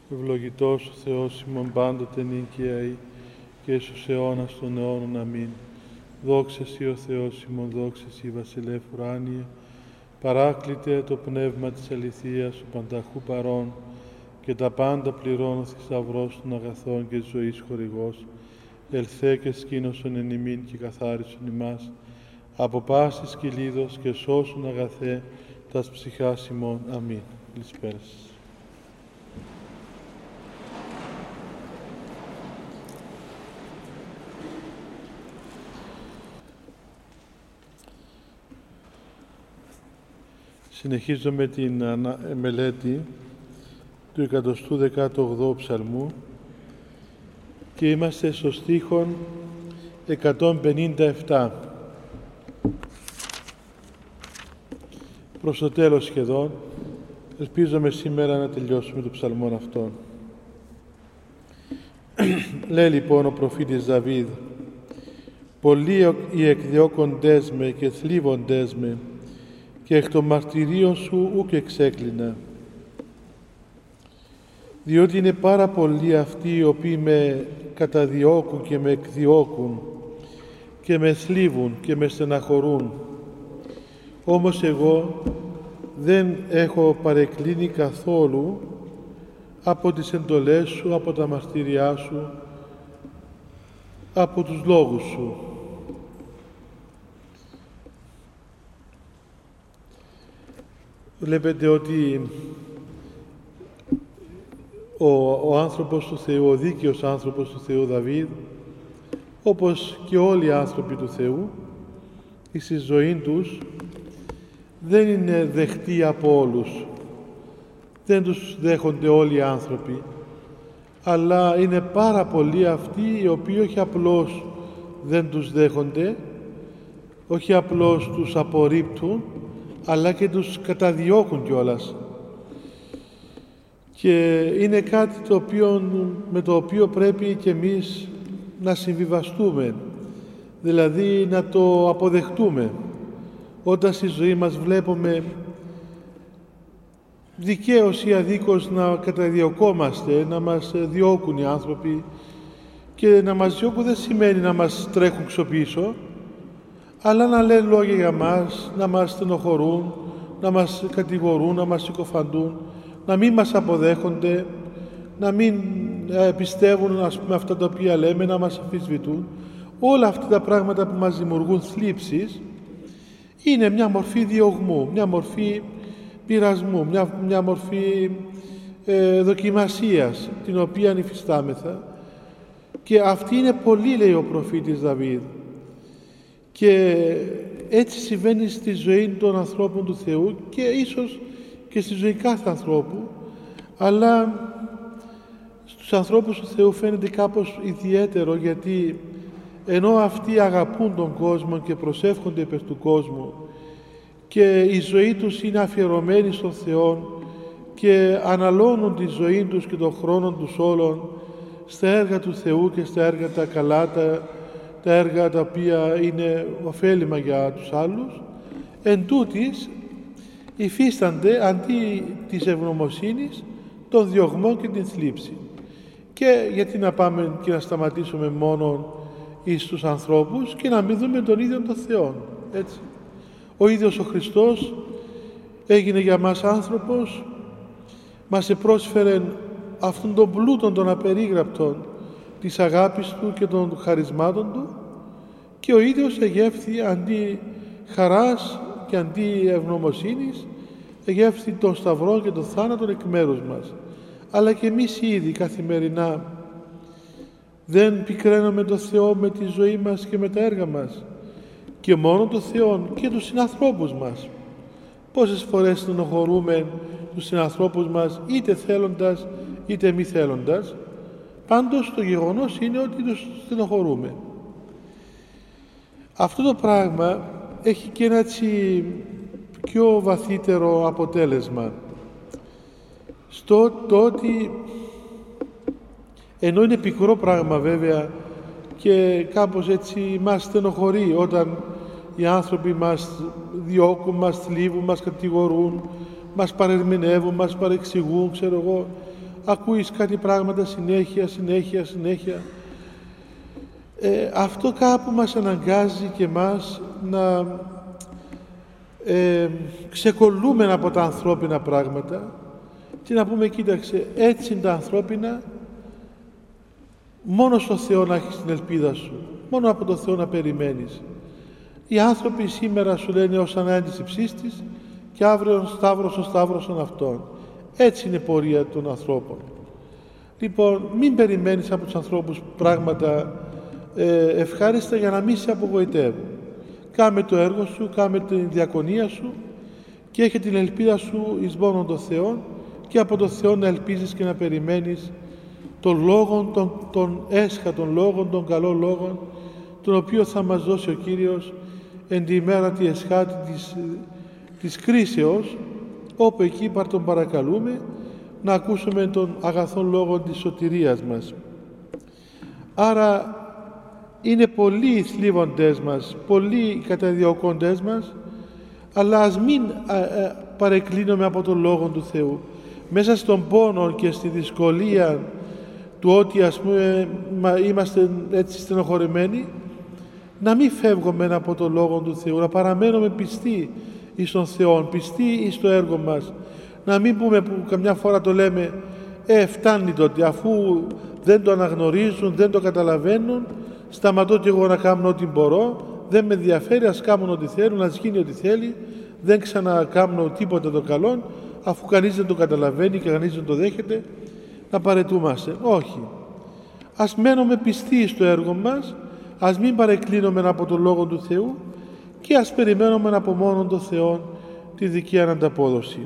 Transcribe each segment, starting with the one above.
Ευλογητός ο Θεός ημών πάντοτε νίκαια και εις τους αιώνας των αιώνων. Αμήν. Δόξα Σοι ο Θεός ημών, δόξα Σοι βασιλεύ ουράνιε, παράκλητε το πνεύμα της αληθείας, ο πανταχού παρών και τα πάντα πληρώνω θησαυρός των αγαθών και ζωής χορηγός, ελθέ και σκήνωσον εν ημίν και καθάρισον ημάς, από πάσης κυλίδος και σώσον αγαθέ τας ψυχάς ημών. Αμήν. Καλησπέρα σας. Συνεχίζω με την μελέτη του 118ου ψαλμού και είμαστε στο στίχον 157. Προς το τέλος σχεδόν, ελπίζομαι σήμερα να τελειώσουμε το ψαλμόν αυτόν. Λέει λοιπόν ο προφήτης Δαβίδ: «Πολλοί οι εκδιώκοντές με και θλίβοντές με, και εκ των μαρτυρίων σου ούκ εξέκλεινα. Διότι είναι πάρα πολλοί αυτοί οι οποίοι με καταδιώκουν και με εκδιώκουν και με θλίβουν και με στεναχωρούν. Όμως εγώ δεν έχω παρεκκλίνει καθόλου από τις εντολές σου, από τα μαρτύριά σου, από τους λόγους σου». Βλέπετε ότι ο άνθρωπος του Θεού, ο δίκαιος άνθρωπος του Θεού Δαβίδ, όπως και όλοι οι άνθρωποι του Θεού, στη ζωή τους δεν είναι δεχτοί από όλους. Δεν τους δέχονται όλοι οι άνθρωποι, αλλά είναι πάρα πολλοί αυτοί οι οποίοι όχι απλώς δεν τους δέχονται, όχι απλώς τους απορρίπτουν, αλλά και τους καταδιώκουν κιόλας. Και είναι κάτι με το οποίο πρέπει και εμείς να συμβιβαστούμε, δηλαδή να το αποδεχτούμε. Όταν στη ζωή μας βλέπουμε δικαίως ή αδίκως να καταδιωκόμαστε, να μας διώκουν οι άνθρωποι, και να μας διώκουν δεν σημαίνει να μας τρέχουν ξοπίσω, αλλά να λένε λόγια για μας, να μας στενοχωρούν, να μας κατηγορούν, να μας συκοφαντούν, να μην μας αποδέχονται, να μην πιστεύουν με αυτά τα οποία λέμε, να μας αμφισβητούν. Όλα αυτά τα πράγματα που μας δημιουργούν θλίψεις είναι μια μορφή διωγμού, μια μορφή πειρασμού, μια μορφή δοκιμασίας την οποία υφιστάμεθα, και αυτή είναι πολύ, λέει ο προφήτης Δαβίδ. Και έτσι συμβαίνει στη ζωή των ανθρώπων του Θεού και ίσως και στη ζωή κάθε ανθρώπου, αλλά στους ανθρώπους του Θεού φαίνεται κάπως ιδιαίτερο, γιατί ενώ αυτοί αγαπούν τον κόσμο και προσεύχονται υπέρ του κόσμου και η ζωή τους είναι αφιερωμένη στον Θεό και αναλώνουν τη ζωή τους και τον χρόνο τους όλων στα έργα του Θεού και στα έργα τα καλά, τα έργα τα οποία είναι ωφέλιμα για τους άλλους, εν τούτοις υφίστανται αντί της ευγνωμοσύνης τον διωγμό και την θλίψη. Και γιατί να πάμε και να σταματήσουμε μόνο εις τους ανθρώπους και να μην δούμε τον ίδιο τον Θεό, έτσι. Ο ίδιος ο Χριστός έγινε για μας άνθρωπος, μας επρόσφερε αυτόν τον πλούτον των απερίγραπτων της αγάπης Του και των χαρισμάτων Του, και ο ίδιος εγεύθη αντί χαράς και αντί ευγνωμοσύνης, εγεύθη τον σταυρό και τον θάνατον εκ μέρους μας. Αλλά και εμείς ήδη καθημερινά δεν πικραίνουμε τον Θεό με τη ζωή μας και με τα έργα μας, και μόνο τον Θεό και τους συνανθρώπους μας. Πόσες φορές στενοχωρούμε τους συνανθρώπους μας, είτε θέλοντας είτε μη θέλοντας, πάντως το γεγονός είναι ότι τους στενοχωρούμε. Αυτό το πράγμα έχει και ένα έτσι πιο βαθύτερο αποτέλεσμα, στο το ότι ενώ είναι πικρό πράγμα βέβαια και κάπως έτσι μας στενοχωρεί όταν οι άνθρωποι μας διώκουν, μας θλίβουν, μας κατηγορούν, μας παρερμηνεύουν, μας παρεξηγούν, ξέρω εγώ, ακούεις κάτι πράγματα συνέχεια. Αυτό κάπου μας αναγκάζει και μας να ξεκολλούμε από τα ανθρώπινα πράγματα και να πούμε, κοίταξε, έτσι είναι τα ανθρώπινα, μόνο στο Θεό να έχεις την ελπίδα σου, μόνο από το Θεό να περιμένεις. Οι άνθρωποι σήμερα σου λένε ως ανάντηση ψίστης και αύριο σταύρωσον αυτόν. Έτσι είναι η πορεία των ανθρώπων. Λοιπόν, μην περιμένεις από τους ανθρώπους πράγματα ευχάριστα για να μην σε απογοητεύουν. Κάμε το έργο σου, κάμε την διακονία σου και έχει την ελπίδα σου εις μόνον τον Θεό και από τον Θεό να ελπίζεις και να περιμένεις των λόγων, των έσχατων λόγων, των καλών λόγων, τον οποίο θα μας δώσει ο Κύριος εν τη ημέρα τη εσχάτη της κρίσεως, όπου εκεί τον παρακαλούμε να ακούσουμε τον αγαθόν λόγο της σωτηρίας μας. Άρα είναι πολλοί οι θλίβοντές μας, πολλοί οι καταδιώκοντές μας, αλλά ας μην παρεκκλίνουμε από τον Λόγο του Θεού. Μέσα στον πόνο και στη δυσκολία του ότι ας πούμε είμαστε έτσι στενοχωρημένοι, να μην φεύγουμε από τον Λόγο του Θεού, να παραμένουμε πιστοί εις τον Θεό, πιστοί εις το έργο μας. Να μην πούμε, που καμιά φορά το λέμε, φτάνει τότε, αφού δεν το αναγνωρίζουν, δεν το καταλαβαίνουν, σταματώ και εγώ να κάνω ό,τι μπορώ, δεν με ενδιαφέρει, ας κάνουν ό,τι θέλουν, ας γίνει ό,τι θέλει, δεν ξανακάνω τίποτα το καλό, αφού κανείς δεν το καταλαβαίνει και κανείς δεν το δέχεται, να παρετούμαστε. Όχι. Ας μένουμε πιστοί στο έργο μας, ας μην παρεκκλίνουμε από τον Λόγο του Θεού και ας περιμένουμε από μόνον τον Θεό τη δική ανταπόδοση.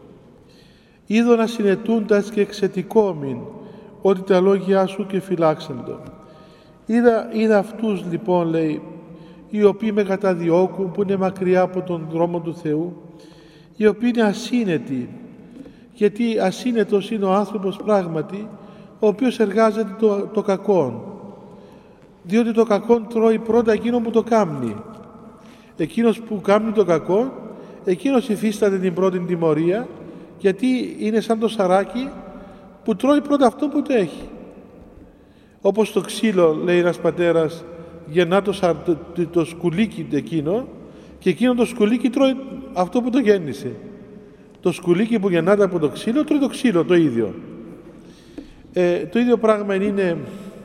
Είδω να συνετούντας και εξαιτικόμην ότι τα λόγια σου και φυλάξαντο. Είδα αυτούς λοιπόν, λέει, οι οποίοι με καταδιώκουν, που είναι μακριά από τον δρόμο του Θεού, οι οποίοι είναι ασύνετοι, γιατί ασύνετος είναι ο άνθρωπος πράγματι, ο οποίος εργάζεται το κακό, διότι το κακό τρώει πρώτα εκείνο που το κάμνει. Εκείνος που κάμνει το κακό, εκείνος υφίσταται την πρώτη τιμωρία, γιατί είναι σαν το σαράκι που τρώει πρώτα αυτό που το έχει. Όπως το ξύλο, λέει ένας πατέρας, γεννά το σκουλίκι εκείνο και εκείνο το σκουλίκι τρώει αυτό που το γέννησε. Το σκουλίκι που γεννάται από το ξύλο τρώει το ξύλο το ίδιο. Το ίδιο πράγμα είναι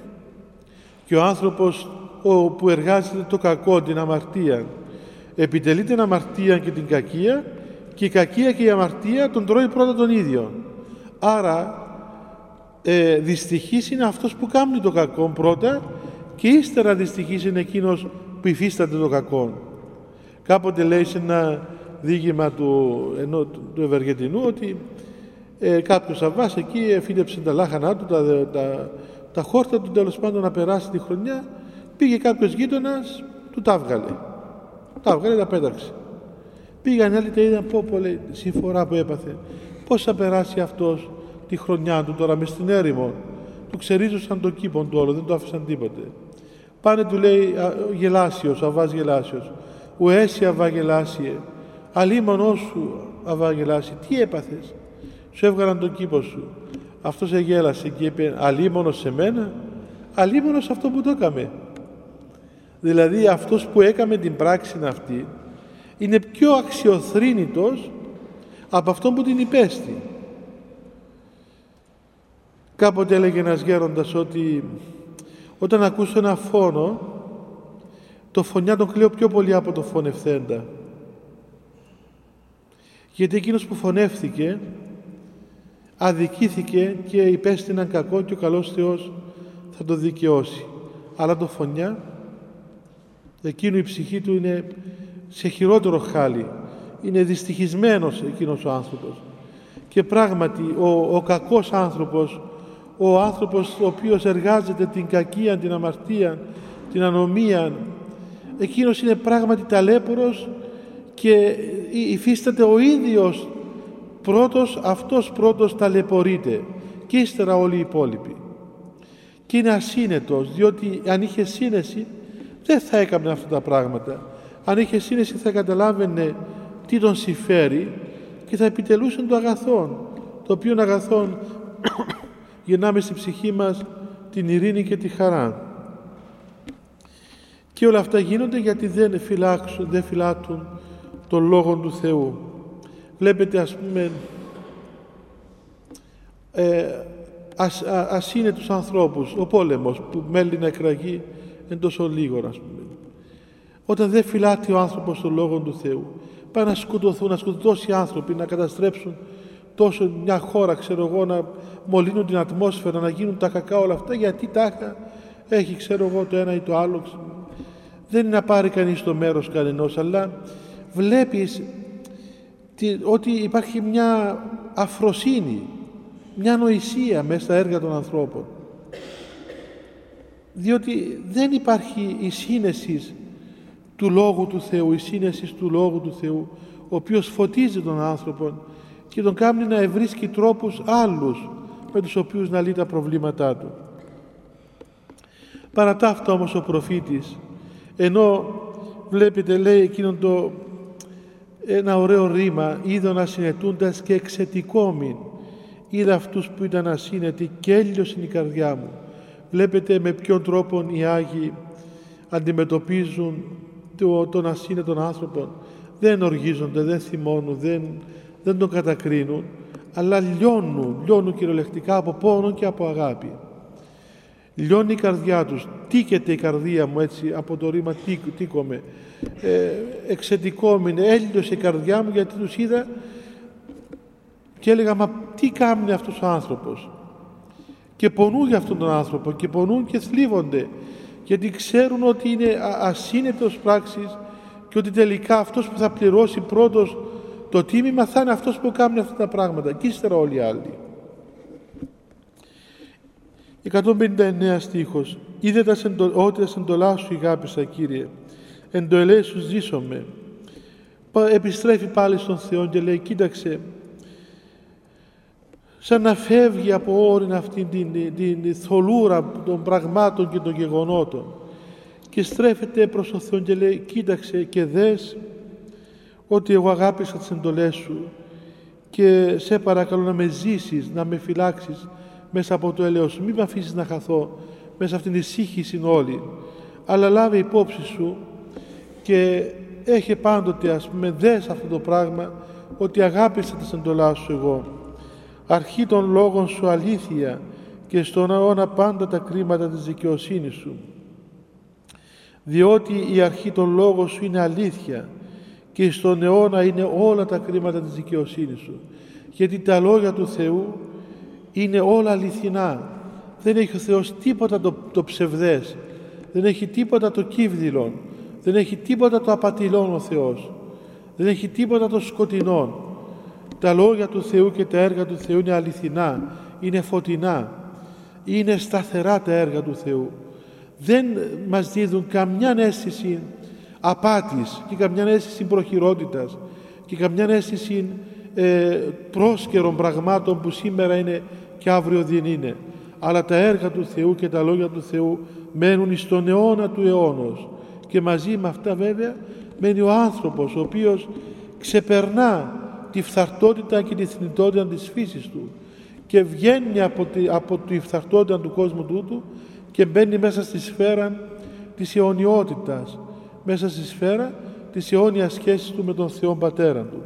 και ο άνθρωπος που εργάζεται το κακό, την αμαρτία. Επιτελεί την αμαρτία και την κακία, και η κακία και η αμαρτία τον τρώει πρώτα τον ίδιο. Άρα δυστυχής είναι αυτός που κάνει το κακό πρώτα και ύστερα δυστυχής είναι εκείνος που υφίσταται το κακό. Κάποτε λέει σε ένα διήγημα του Ευεργετινού ότι κάποιος Σαββάς εκεί φύλεψε τα λάχανά του, τα χόρτα του, τέλος πάντων, να περάσει τη χρονιά. Πήγε κάποιος γείτονας, του τα έβγαλε. Τα πέταξε. Πήγαν άλλοι, τα είδαν, λέει, συμφορά που έπαθε. Πώς θα περάσει αυτός τη χρονιά του τώρα μες στην έρημο. Του ξερίζωσαν το κήπον του όλο, δεν το άφησαν τίποτε. Πάνε, του λέει, Γελάσιος, Αβάς Γελάσιος, ουέσι Αβά Γελάσιε, αλίμονός σου Αβά Γελάσιε, τι έπαθες? Σου έβγαλαν τον κήπο σου. Αυτός εγέλασε και είπε, αλίμονος σε μένα? Αλίμονος αυτό που το έκαμε. Δηλαδή αυτός που έκαμε την πράξη αυτή είναι πιο αξιοθρήνητος από αυτόν που την υπέστη. Κάποτε έλεγε ένας γέροντας ότι όταν ακούσω ένα φόνο, το φωνιά τον κλαίω πιο πολύ από το φωνευθέντα. Γιατί εκείνος που φωνεύθηκε αδικήθηκε και υπέστη έναν κακό και ο καλός Θεός θα το δικαιώσει. Αλλά το φωνιά, εκείνο η ψυχή του είναι σε χειρότερο χάλι. Είναι δυστυχισμένος εκείνος ο άνθρωπος. Και πράγματι ο κακός άνθρωπος, ο άνθρωπος ο οποίος εργάζεται την κακία, την αμαρτία, την ανομία, εκείνος είναι πράγματι ταλέπορος και υφίσταται ο ίδιος πρώτος, αυτός πρώτος ταλαιπωρείται και ύστερα όλοι οι υπόλοιποι. Και είναι ασύνετος, διότι αν είχε σύνεση δεν θα έκανε αυτά τα πράγματα. Αν είχε σύνεση θα καταλάβαινε τι τον συμφέρει και θα επιτελούσε το αγαθόν, το οποίο αγαθόν γεννάμε στη ψυχή μας την ειρήνη και τη χαρά. Και όλα αυτά γίνονται γιατί δεν φυλάττουν τον Λόγο του Θεού. Βλέπετε, ας πούμε, ασύνετους ανθρώπους, ο πόλεμος που μέλει να εκραγεί εν τόσο λίγο, ας πούμε. Όταν δεν φυλάττει ο άνθρωπος τον Λόγο του Θεού, πάνε να σκοτωθούν, να σκοτώσουν οι άνθρωποι, να καταστρέψουν τόσο μια χώρα, ξέρω εγώ, να μολύνουν την ατμόσφαιρα, να γίνουν τα κακά όλα αυτά, γιατί τάχα έχει, ξέρω εγώ, το ένα ή το άλλο. Δεν είναι να πάρει κανείς το μέρος κανενός, αλλά βλέπεις ότι υπάρχει μια αφροσύνη, μια νοησία μέσα στα έργα των ανθρώπων. Διότι δεν υπάρχει η σύνεση του Λόγου του Θεού, η σύνεση του Λόγου του Θεού, ο οποίος φωτίζει τον άνθρωπο και τον κάνει να ευρίσκει τρόπους άλλους με τους οποίους να λύει τα προβλήματά του. Παρά τα αυτά όμως ο προφήτης, ενώ βλέπετε, λέει εκείνον ένα ωραίο ρήμα, είδον ασυνετούντας και εξαιτικόμην, είδα αυτούς που ήταν ασύνετοι και έλειωσε η καρδιά μου. Βλέπετε με ποιον τρόπο οι Άγιοι αντιμετωπίζουν τον ασύνετον άνθρωπο. Δεν οργίζονται, δεν θυμώνουν, δεν τον κατακρίνουν, αλλά λιώνουν κυριολεκτικά από πόνο και από αγάπη. Λιώνει η καρδιά τους, τίκεται η καρδία μου, έτσι, από το ρήμα τίκομαι, εξαιτικόμην, έλειωσε η καρδιά μου, γιατί τους είδα και έλεγα, μα τι κάνει αυτός ο άνθρωπος, και πονούν για αυτόν τον άνθρωπο και πονούν και θλίβονται, γιατί ξέρουν ότι είναι ασύνετος πράξης και ότι τελικά αυτός που θα πληρώσει πρώτος το τίμημα θα είναι αυτός που κάνει αυτά τα πράγματα και ύστερα όλοι οι άλλοι. 159 στίχος. Είδε ότι τα σεντολά σου ηγάπησα, Κύριε, εν το ελέη σου ζήσομαι. Επιστρέφει πάλι στον Θεό και λέει, κοίταξε, σαν να φεύγει από όριν αυτή την θολούρα των πραγμάτων και των γεγονότων και στρέφεται προς τον Θεό και λέει, κοίταξε και δες ότι εγώ αγάπησα τις εντολές σου και σε παρακαλώ να με ζήσεις, να με φυλάξεις μέσα από το έλεος σου. Μην με αφήσεις να χαθώ μέσα αυτήν την σύγχυση όλη, αλλά λάβε υπόψη σου και έχει πάντοτε, ας πούμε, δες αυτό το πράγμα, ότι αγάπησα τις εντολάς σου εγώ. Αρχή των λόγων σου αλήθεια και στον αιώνα πάντα τα κρίματα της δικαιοσύνης σου. Διότι η αρχή των λόγων σου είναι αλήθεια και στον αιώνα είναι όλα τα κρίματα της δικαιοσύνης σου. Γιατί τα λόγια του Θεού είναι όλα αληθινά. Δεν έχει ο Θεός τίποτα το ψευδές, δεν έχει τίποτα το κύβδηλον, δεν έχει τίποτα το απατηλόν ο Θεός, δεν έχει τίποτα το σκοτεινόν. Τα λόγια του Θεού και τα έργα του Θεού είναι αληθινά, είναι φωτεινά, είναι σταθερά τα έργα του Θεού. Δεν μας δίδουν καμιά αίσθηση απάτης και καμιά αίσθηση προχειρότητας και καμιά αίσθηση πρόσκαιρων πραγμάτων που σήμερα είναι και αύριο δεν είναι. Αλλά τα έργα του Θεού και τα λόγια του Θεού μένουν στον αιώνα του αιώνος. Και μαζί με αυτά βέβαια μένει ο άνθρωπος, ο οποίος ξεπερνά τη φθαρτότητα και τη θνητότητα της φύσης του και βγαίνει από τη φθαρτότητα του κόσμου τούτου και μπαίνει μέσα στη σφαίρα της αιωνιότητας, μέσα στη σφαίρα της αιώνιας σχέσης του με τον Θεό Πατέρα του.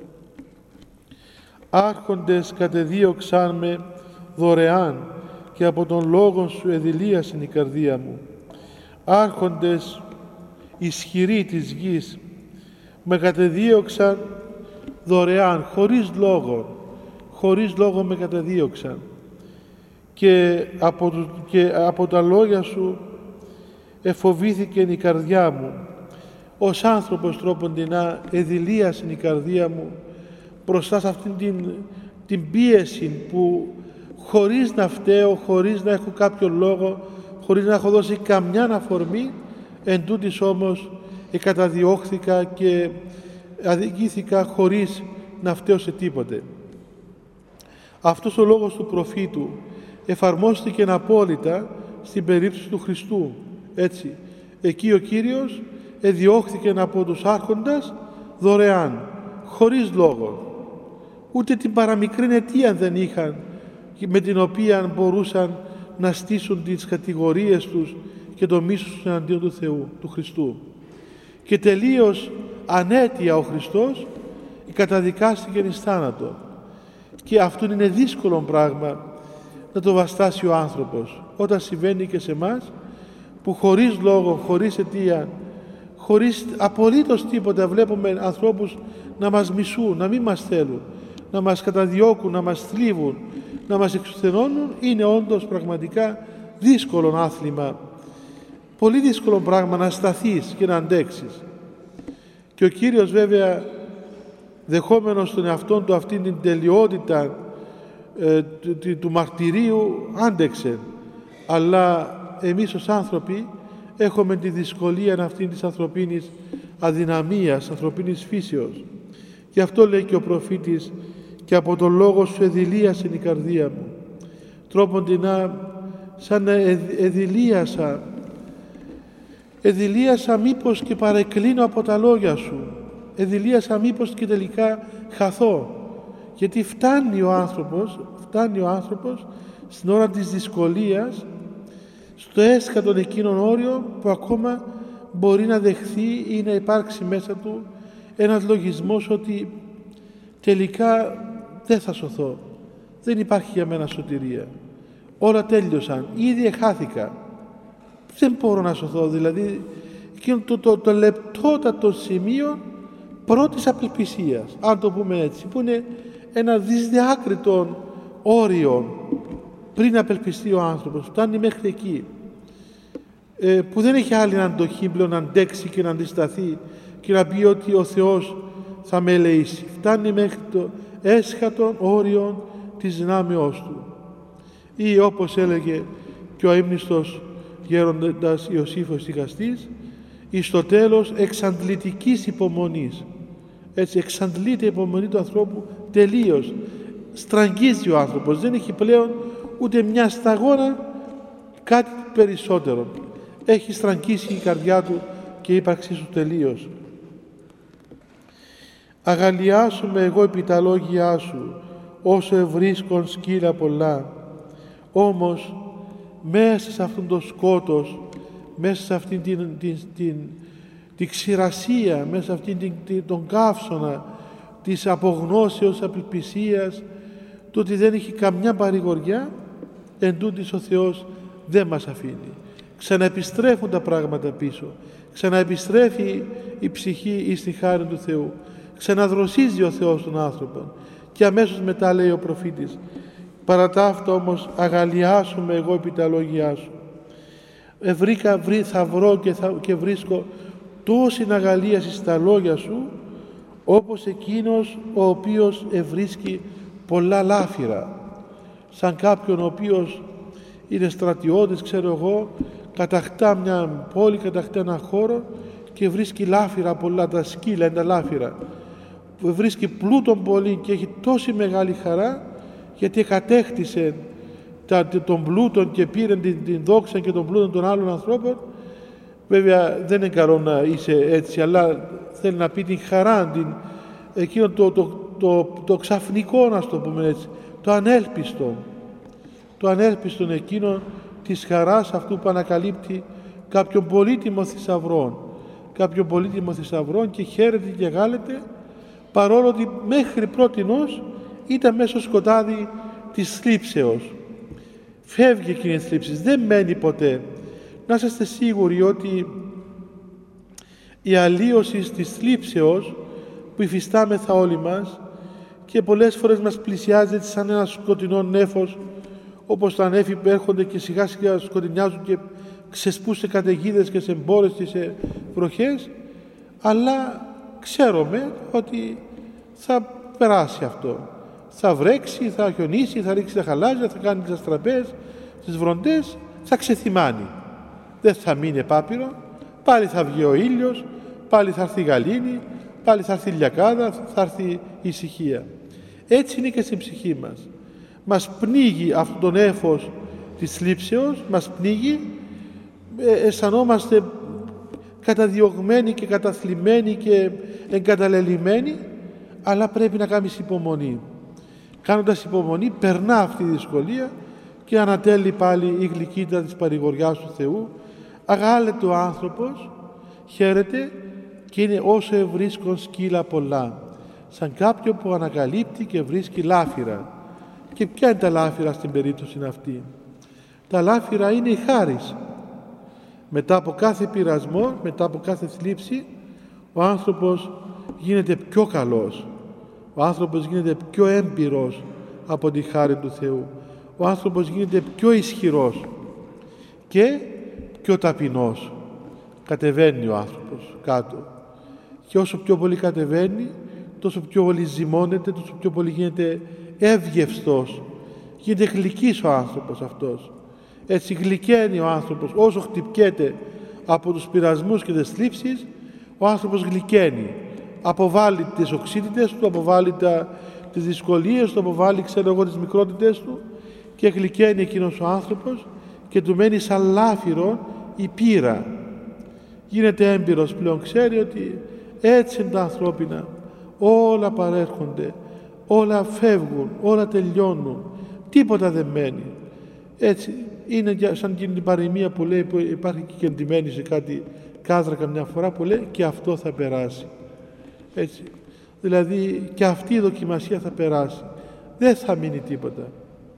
Άρχοντες κατεδίωξαν με δωρεάν και από τον λόγον σου εδηλίασαν η καρδία μου. Άρχοντες ισχυροί της γης με κατεδίωξαν δωρεάν, χωρίς λόγο με κατεδίωξαν και από τα λόγια σου εφοβήθηκε η καρδιά μου. Ως άνθρωπος τρόποντινά εδηλίασαν η καρδία μου μπροστά σε αυτήν την πίεση που χωρίς να φταίω, χωρίς να έχω κάποιο λόγο, χωρίς να έχω δώσει καμιά αφορμή, εν τούτης όμως καταδιώχθηκα και αδικήθηκα χωρίς να φταίω σε τίποτε. Αυτός ο λόγος του προφήτου εφαρμόστηκε απόλυτα στην περίπτωση του Χριστού. Έτσι, εκεί ο Κύριος εδιώχθηκε από τους άρχοντας δωρεάν, χωρίς λόγο. Ούτε την παραμικρή αιτία δεν είχαν με την οποία μπορούσαν να στήσουν τις κατηγορίες τους και το μίσος τους εναντίον του Θεού, του Χριστού. Και τελείως ανέτεια ο Χριστός καταδικάστηκε εις θάνατο. Και αυτό είναι δύσκολο πράγμα να το βαστάσει ο άνθρωπος, όταν συμβαίνει και σε εμάς, που χωρίς λόγο, χωρίς αιτία, χωρίς απολύτως τίποτα βλέπουμε ανθρώπους να μας μισούν, να μην μας θέλουν, να μας καταδιώκουν, να μας θλίβουν, να μας εξουθενώνουν. Είναι όντως πραγματικά δύσκολο άθλημα, πολύ δύσκολο πράγμα να σταθείς και να αντέξεις. Και ο Κύριος βέβαια, δεχόμενος στον εαυτόν του αυτήν την τελειότητα του μαρτυρίου, άντεξε. Αλλά εμείς ως άνθρωποι έχουμε τη δυσκολία αυτήν της ανθρωπίνης αδυναμίας, ανθρωπίνης φύσεως. Γι' αυτό λέει και ο προφήτης: «Και από τον λόγο σου εδηλίασε η καρδία μου». Τρόποντινά σαν να εδηλίασα μήπως και παρεκκλίνω από τα λόγια σου, εδηλίασα μήπως και τελικά χαθώ. Γιατί φτάνει ο άνθρωπος στην ώρα της δυσκολίας, στο έσχατον εκείνον όριο που ακόμα μπορεί να δεχθεί ή να υπάρξει μέσα του ένας λογισμός ότι τελικά δεν θα σωθώ, δεν υπάρχει για μένα σωτηρία, όλα τέλειωσαν, ήδη εχάθηκα, δεν μπορώ να σωθώ. Δηλαδή εκείνο το λεπτότατο σημείο πρώτης απελπισίας, αν το πούμε έτσι, που είναι ένα δυσδιάκριτο όριο πριν απελπιστεί ο άνθρωπος, φτάνει μέχρι εκεί, που δεν έχει άλλη αντοχή πλέον να αντέξει και να αντισταθεί και να πει ότι ο Θεός θα με ελεήσει. Φτάνει μέχρι το έσχατο όριο της δυνάμεώς του. Ή όπως έλεγε και ο αείμνηστος γέροντας Ιωσήφος Δικαστής, εις το τέλος εξαντλητικής υπομονής. Έτσι εξαντλείται η υπομονή του ανθρώπου τελείως. Στραγγίζει ο άνθρωπος, δεν έχει πλέον ούτε μια σταγόνα κάτι περισσότερο. Έχει στραγγίσει η καρδιά του και η ύπαρξή του τελείως. «Αγαλιάσουμε εγώ επί τα λόγια σου, όσο ευρίσκον σκύλα πολλά». Όμως μέσα σε αυτόν τον σκότος, μέσα σε αυτήν την ξηρασία, μέσα σε αυτήν τον καύσωνα της απογνώσεως, απελπισίας, το ότι δεν έχει καμιά παρηγοριά, εν τούτης ο Θεός δεν μας αφήνει. Ξαναεπιστρέφουν τα πράγματα πίσω, ξαναεπιστρέφει η ψυχή εις τη χάρη του Θεού, ξαναδροσίζει ο Θεός τον άνθρωπο. Και αμέσως μετά λέει ο προφήτης: «Παρά τα αυτά όμως αγαλιάσουμε εγώ επί τα λόγια σου». Θα βρω και βρίσκω τόση αγαλίαση στα λόγια σου, όπως εκείνος ο οποίος ευρίσκει πολλά λάφυρα. Σαν κάποιον ο οποίος είναι στρατιώτης, ξέρω εγώ, κατακτά μια πόλη, κατακτά ένα χώρο και βρίσκει λάφυρα πολλά, τα σκύλα είναι τα λάφυρα. Βρίσκει πλούτον πολύ και έχει τόση μεγάλη χαρά, γιατί κατέκτησε τον πλούτον και πήρε την δόξα και τον πλούτον των άλλων ανθρώπων. Βέβαια δεν είναι καλό να είσαι έτσι, αλλά θέλει να πει την χαρά, εκείνο το ξαφνικό, να το πούμε έτσι, το ανέλπιστο εκείνο της χαράς αυτού που ανακαλύπτει κάποιον πολύτιμο θησαυρό και χαίρεται και γάλεται, παρόλο ότι μέχρι πρότινος ήταν μέσα στο σκοτάδι της θλίψεως. Φεύγει εκείνη η θλίψη, δεν μένει ποτέ. Να είστε σίγουροι ότι η αλλίωση της θλίψεως που υφιστάμεθα όλοι μας και πολλές φορές μας πλησιάζεται σαν ένα σκοτεινό νέφος, όπως τα νέφη που έρχονται και σιγά σιγά σκοτεινιάζουν και ξεσπούν σε καταιγίδες και σε μπόρες και σε βροχές, αλλά ξέρουμε ότι θα περάσει αυτό. Θα βρέξει, θα χιονίσει, θα ρίξει τα χαλάζια, θα κάνει τις αστραπές, τις βροντές, θα ξεθυμάνει. Δεν θα μείνει επάπειρο, πάλι θα βγει ο ήλιος, πάλι θα έρθει η γαλήνη, πάλι θα έρθει η λιακάδα, θα έρθει η ησυχία. Έτσι είναι και στην ψυχή μας. Μας πνίγει αυτόν τον έφος της θλίψεως, μας πνίγει, αισθανόμαστε καταδιωγμένοι και καταθλιμμένοι και εγκαταλελειμμένοι, αλλά πρέπει να κάνεις υπομονή. κάνοντας υπομονή, περνά αυτή τη δυσκολία και ανατέλει πάλι η γλυκύτητα της παρηγοριάς του Θεού. Αγάλεται ο άνθρωπος, χαίρεται και είναι όσο ευρίσκον σκύλα πολλά, σαν κάποιον που ανακαλύπτει και βρίσκει λάφυρα. Και ποια είναι τα λάφυρα στην περίπτωση αυτή? Τα λάφυρα είναι η χάρις. Μετά από κάθε πειρασμό, μετά από κάθε θλίψη, ο άνθρωπος γίνεται πιο καλός. Ο άνθρωπος γίνεται πιο έμπειρος από τη χάρη του Θεού. Ο άνθρωπος γίνεται πιο ισχυρός και πιο ταπεινός. Κατεβαίνει ο άνθρωπος κάτω. Και όσο πιο πολύ κατεβαίνει, τόσο πιο πολύ ζυμώνεται, τόσο πιο πολύ γίνεται εύγευστος. Γίνεται γλυκής ο άνθρωπος αυτός. Έτσι γλυκαίνει ο άνθρωπος. Όσο χτυπιέται από τους πειρασμούς και τις θλίψεις, ο άνθρωπος γλυκαίνει. Αποβάλλει τις οξύτητες του, αποβάλλει τις δυσκολίες του, αποβάλλει τις μικρότητες του και γλυκαίνει εκείνος ο άνθρωπος και του μένει σαν λάφυρο η πείρα. Γίνεται έμπειρος πλέον, ξέρει ότι έτσι είναι τα ανθρώπινα. Όλα παρέρχονται, όλα φεύγουν, όλα τελειώνουν, τίποτα δεν μένει. Έτσι είναι σαν εκείνη την παροιμία που λέει, που υπάρχει και κεντυμένη σε κάτι κάδρα καμιά φορά, που λέει και αυτό θα περάσει. Έτσι, δηλαδή και αυτή η δοκιμασία θα περάσει, δεν θα μείνει τίποτα.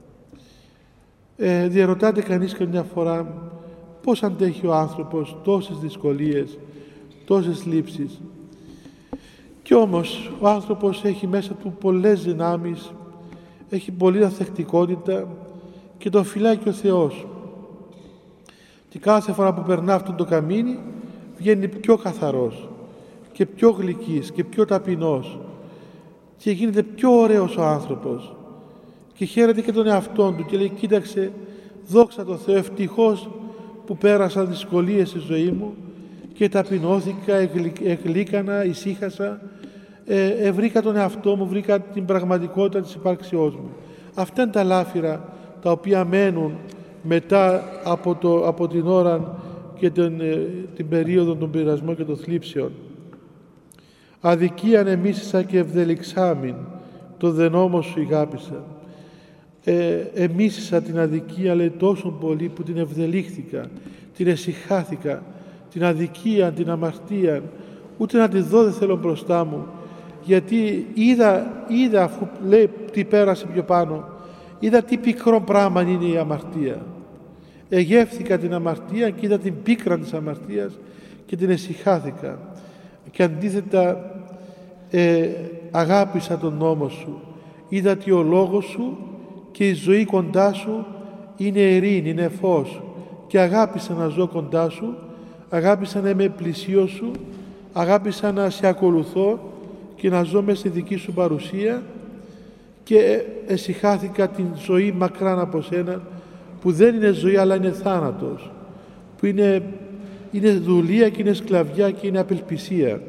Διαρωτάται κανείς καμιά φορά πώς αντέχει ο άνθρωπος τόσες δυσκολίες, τόσες λήψεις. Κι όμως ο άνθρωπος έχει μέσα του πολλές δυνάμεις, έχει πολλή ανθεκτικότητα και τον φυλάει και ο Θεός. Και κάθε φορά που περνά αυτό το καμίνι βγαίνει πιο καθαρός και πιο γλυκής και πιο ταπεινός και γίνεται πιο ωραίος ο άνθρωπος και χαίρεται και τον εαυτόν του και λέει, κοίταξε, δόξα τω Θεώ, ευτυχώς που πέρασα δυσκολίες στη ζωή μου και ταπεινώθηκα, εγλύκανα, ησύχασα, βρήκα τον εαυτό μου, βρήκα την πραγματικότητα της υπάρξεώς μου. Αυτά είναι τα λάφυρα τα οποία μένουν μετά από την ώρα και την περίοδο των πειρασμών και των θλίψεων. Αδικίαν εμίσησα και ευδελιξάμην, το δε νόμο σου ηγάπησα. Εμίσησα την αδικία, λέει, τόσο πολύ που την ευδελίχθηκα, την εσυχάθηκα, την αδικία, την αμαρτία, ούτε να τη δω δεν θέλω μπροστά μου, γιατί είδα αφού λέει τι πέρασε πιο πάνω, είδα τι πικρό πράγμα είναι η αμαρτία. Εγεύθηκα την αμαρτία και είδα την πίκρα της αμαρτίας και την εσυχάθηκα. Και αντίθετα αγάπησα τον νόμο σου. Είδα ότι ο λόγος σου και η ζωή κοντά σου είναι ειρήνη, είναι φως. Και αγάπησα να ζω κοντά σου, αγάπησα να είμαι πλησίος σου, αγάπησα να σε ακολουθώ και να ζω μέσα στη δική σου παρουσία και εσυχάθηκα την ζωή μακράν από σένα, που δεν είναι ζωή αλλά είναι θάνατος, που είναι δουλεία και είναι σκλαβιά και είναι απελπισία.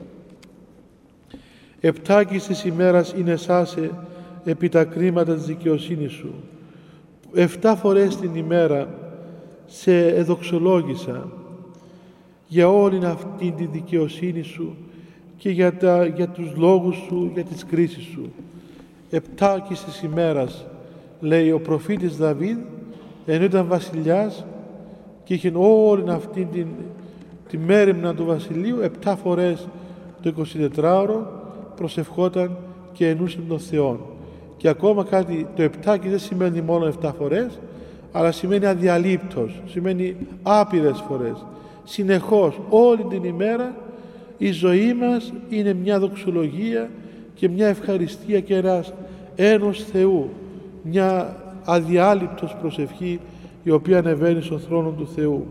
Επτάκης της ημέρας είναι σάσε επί τα κρίματα της δικαιοσύνης σου. 7 φορές την ημέρα σε εδοξολόγησα για όλη αυτή τη δικαιοσύνη σου και για τους λόγους σου, για τις κρίσεις σου. 7 της ημέρας, λέει ο προφήτης Δαβίδ, ενώ ήταν βασιλιάς και είχε όλη αυτή τη μέριμνα του βασιλείου, 7 φορές το 24ωρο προσευχόταν και ενούσε τον Θεό. Και ακόμα κάτι, το 7 και δεν σημαίνει μόνο 7 φορές, αλλά σημαίνει αδιαλείπτως, σημαίνει άπειρες φορές, συνεχώς, όλη την ημέρα. Η ζωή μας είναι μια δοξολογία και μια ευχαριστία και ένας ένος Θεού, μια αδιάλειπτος προσευχή η οποία ανεβαίνει στον θρόνο του Θεού.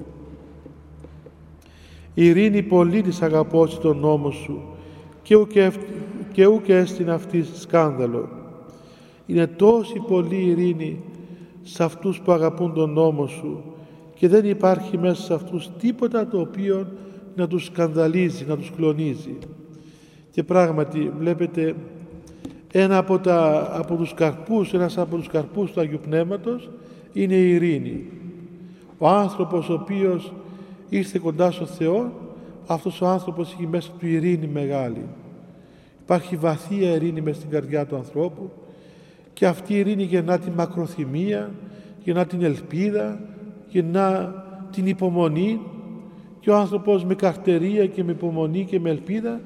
Ειρήνη πολύ της αγαπώσει τον νόμο σου και ούκ έστειν αυτής σκάνδαλο. Είναι τόση πολύ ειρήνη σε αυτούς που αγαπούν τον νόμο σου και δεν υπάρχει μέσα σε αυτούς τίποτα το οποίο να τους σκανδαλίζει, να τους κλονίζει. Και πράγματι βλέπετε ένας από τους καρπούς του Αγίου Πνεύματος είναι η ειρήνη. Ο άνθρωπος ο οποίος ήρθε κοντά στον Θεό, αυτός ο άνθρωπος έχει μέσα του ειρήνη μεγάλη. Υπάρχει βαθία ειρήνη μέσα στην καρδιά του ανθρώπου Και αυτή η ειρήνη γεννά τη μακροθυμία, γεννά την ελπίδα, γεννά την υπομονή, και ο άνθρωπος με καρτερία και με υπομονή και με ελπίδα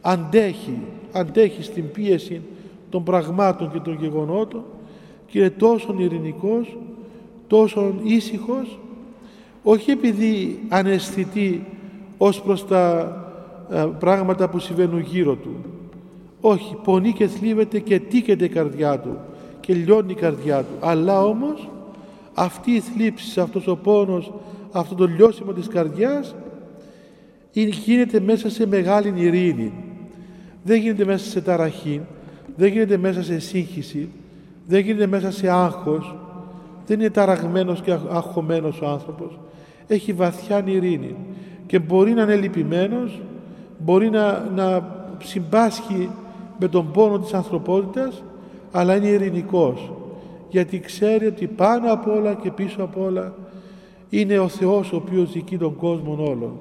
αντέχει στην πίεση των πραγμάτων και των γεγονότων και είναι τόσο ειρηνικός, τόσο ήσυχος, όχι επειδή αναισθητεί ως προς τα πράγματα που συμβαίνουν γύρω του. Όχι, πονεί και θλίβεται και τίκεται η καρδιά του και λιώνει η καρδιά του. Αλλά όμως αυτή η θλίψη, αυτός ο πόνος, αυτό το λιώσιμο της καρδιάς γίνεται μέσα σε μεγάλη ειρήνη. Δεν γίνεται μέσα σε ταραχή, δεν γίνεται μέσα σε σύγχυση, δεν γίνεται μέσα σε άγχος, δεν είναι ταραγμένος και αγχωμένος ο άνθρωπος. Έχει βαθιά ειρήνη και μπορεί να είναι λυπημένος, μπορεί να συμπάσχει με τον πόνο της ανθρωπότητας, αλλά είναι ειρηνικός, γιατί ξέρει ότι πάνω απ' όλα και πίσω απ' όλα είναι ο Θεός ο οποίος διοικεί τον κόσμο όλων.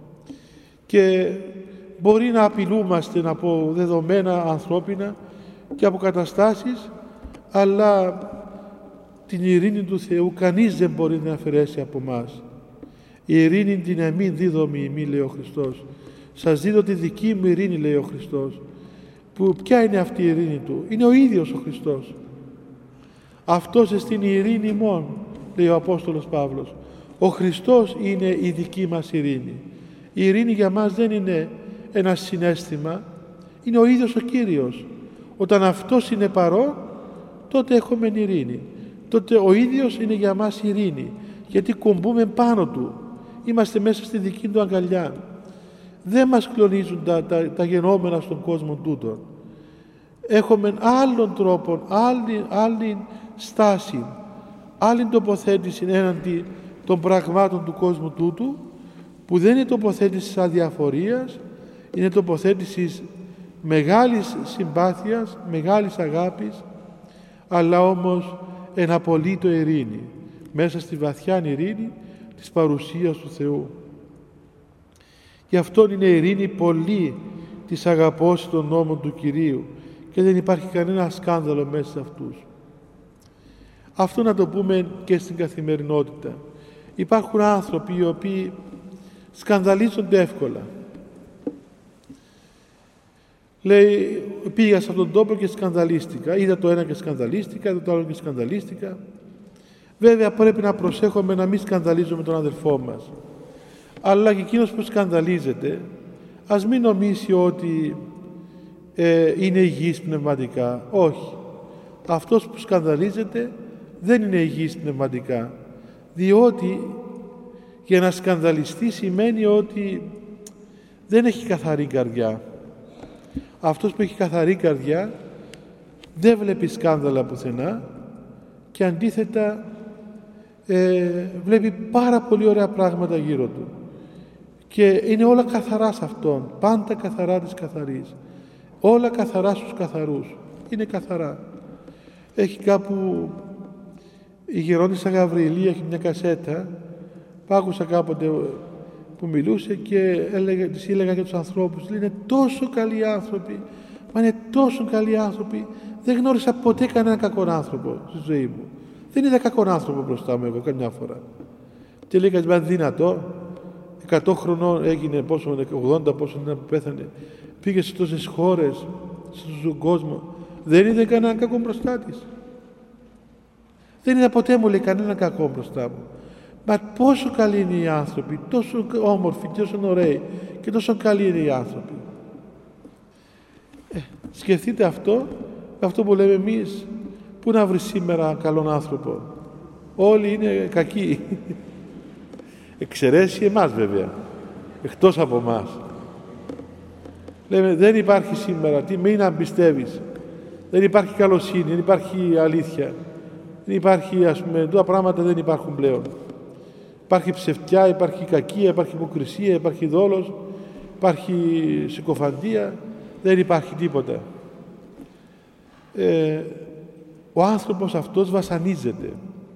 Και μπορεί να απειλούμαστε από δεδομένα ανθρώπινα και από καταστάσεις, αλλά την ειρήνη του Θεού κανείς δεν μπορεί να αφαιρέσει από μας. Η ειρήνη την εμήν δίδομη ημί, λέει ο Χριστός. Σας δίδω τη δική μου ειρήνη, λέει ο Χριστός. Ποια είναι αυτή η ειρήνη του? Είναι ο ίδιος ο Χριστός. Αυτός εστίν η ειρήνη ημών, λέει ο Απόστολος Παύλος. Ο Χριστός είναι η δική μας ειρήνη. Η ειρήνη για μας δεν είναι ένα συναίσθημα, είναι ο ίδιος ο Κύριος. Όταν αυτός είναι παρόν, τότε έχουμε ειρήνη. Τότε ο ίδιος είναι για μας ειρήνη, γιατί κουμπούμε πάνω του. Είμαστε μέσα στη δική του αγκαλιά. Δεν μας κλονίζουν τα γενόμενα στον κόσμο τούτο. Έχουμε άλλον τρόπο, άλλη στάση, άλλη τοποθέτηση έναντι των πραγμάτων του κόσμου τούτου, που δεν είναι τοποθέτηση αδιαφορίας, είναι τοποθέτηση μεγάλης συμπάθειας, μεγάλης αγάπης, αλλά όμως εν απολύτω ειρήνη, μέσα στη βαθιά ειρήνη της παρουσίας του Θεού. Γι' αυτό είναι ειρήνη πολύ της αγαπώσης των νόμων του Κυρίου και δεν υπάρχει κανένα σκάνδαλο μέσα σε αυτούς. Αυτό να το πούμε και στην καθημερινότητα. Υπάρχουν άνθρωποι οι οποίοι σκανδαλίζονται εύκολα. Λέει, πήγα σε αυτόν τον τόπο και σκανδαλίστηκα. Είδα το ένα και σκανδαλίστηκα, είδα το άλλο και σκανδαλίστηκα. Βέβαια πρέπει να προσέχουμε να μην σκανδαλίζουμε τον αδελφό μας. Αλλά και εκείνος που σκανδαλίζεται, ας μην νομίσει ότι είναι υγιής πνευματικά. Όχι. Αυτός που σκανδαλίζεται δεν είναι υγιής πνευματικά. Διότι για να σκανδαλιστεί σημαίνει ότι δεν έχει καθαρή καρδιά. Αυτός που έχει καθαρή καρδιά δεν βλέπει σκάνδαλα πουθενά και αντίθετα βλέπει πάρα πολύ ωραία πράγματα γύρω του. Και είναι όλα καθαρά σε αυτόν, πάντα καθαρά της καθαρής. Όλα καθαρά στους καθαρούς. Είναι καθαρά. Έχει κάπου η Γερόντισσα Γαβριηλή, έχει μια κασέτα, που άκουσα κάποτε που μιλούσε και της έλεγα για τους ανθρώπους, είναι τόσο καλοί άνθρωποι, μα είναι τόσο καλοί άνθρωποι, δεν γνώρισα ποτέ κανέναν κακό άνθρωπο στη ζωή μου. Δεν είδα κακό άνθρωπο μπροστά μου εγώ καμιά φορά. Και λέει κανείς, μα δυνατό, 100 χρονών έγινε, πόσο, 80 πόσο ήταν που πέθανε, πήγε σε τόσες χώρες, στον κόσμο, δεν είδε κανέναν κακό μπροστά της. Δεν είδα ποτέ, μου λέει, κανέναν κακό μπροστά μου. Μα πόσο καλοί είναι οι άνθρωποι, τόσο όμορφοι, τόσο ωραίοι και τόσο καλοί είναι οι άνθρωποι. Σκεφτείτε αυτό που λέμε εμείς, πού να βρει σήμερα καλόν άνθρωπο? Όλοι είναι κακοί. Εξαιρέσει εμάς βέβαια, εκτός από εμάς. Λέμε δεν υπάρχει σήμερα, τι μην αν πιστεύεις. Δεν υπάρχει καλοσύνη, δεν υπάρχει αλήθεια. Δεν υπάρχει, ας πούμε, τα πράγματα δεν υπάρχουν πλέον. Υπάρχει ψευτιά, υπάρχει κακία, υπάρχει υποκρισία, υπάρχει δόλος, υπάρχει συκοφαντία, δεν υπάρχει τίποτα. Ο άνθρωπος αυτός βασανίζεται.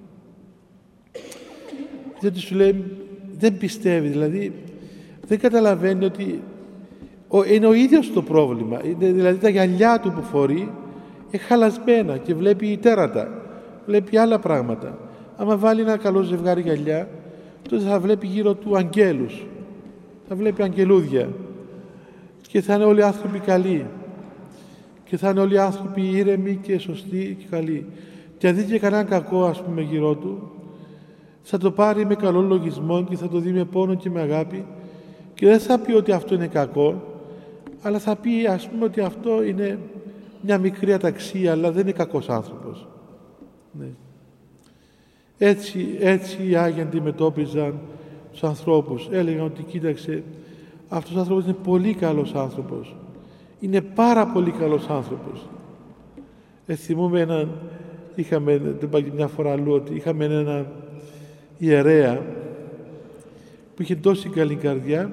Διότι σου λέει, δεν πιστεύει, δηλαδή δεν καταλαβαίνει ότι είναι ο ίδιος το πρόβλημα. Δηλαδή τα γυαλιά του που φορεί χαλασμένα και βλέπει τέρατα, βλέπει άλλα πράγματα. Άμα βάλει ένα καλό ζευγάρι γυαλιά, τότε θα βλέπει γύρω του αγγέλους, θα βλέπει αγγελούδια και θα είναι όλοι άνθρωποι καλοί και θα είναι όλοι άνθρωποι ήρεμοι και σωστοί και καλοί. Και αν δει και κανέναν κακό, ας πούμε, γύρω του, θα το πάρει με καλό λογισμό και θα το δει με πόνο και με αγάπη και δεν θα πει ότι αυτό είναι κακό, αλλά θα πει, ας πούμε, ότι αυτό είναι μια μικρή αταξία, αλλά δεν είναι κακός άνθρωπος. Ναι. Έτσι οι Άγιοι αντιμετώπιζαν τους ανθρώπους. Έλεγαν ότι κοίταξε, αυτός ο άνθρωπος είναι πολύ καλός άνθρωπος. Είναι πάρα πολύ καλός άνθρωπος. Θυμούμαι δεν είπα μια φορά αλλού, ότι είχαμε έναν ιερέα που είχε τόση καλή καρδιά,